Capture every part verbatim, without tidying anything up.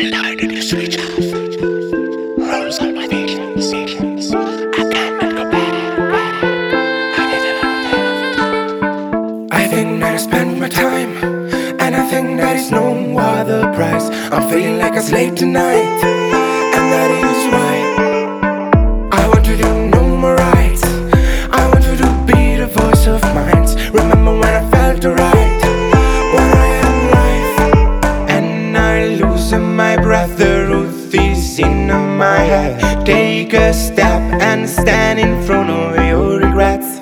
Delighted you switch off. Rolls on my feelings. I cannot go back. I think that I spent my time, and I think that is no other price. I'm feeling like a slave tonight, and that is why I want to do no more rights. I want you to be the voice of minds. Remember when I felt the right, when I am life, and I lose my breath. The truth is in my head. Take a step and stand in front of your regrets.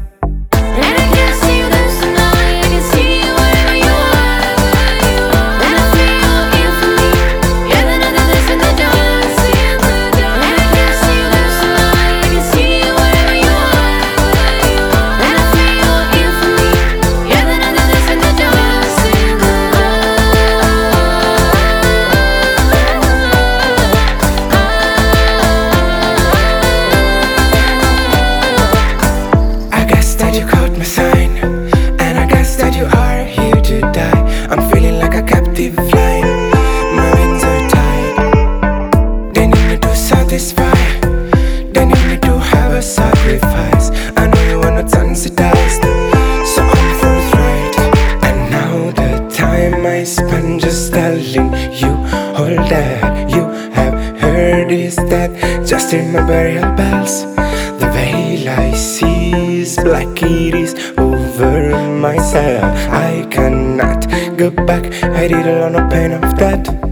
You caught my sign, and I guess that you are here to die. I'm feeling like a captive flying, my wings are tied. They need me to satisfy, they need me to have a sacrifice. I know you are not sensitized, so I'm forthright. And now the time I spend just telling you all that you have heard is that just in my burial bells. The veil I see is black, it is over myself. I cannot go back, I did it on the pain of death.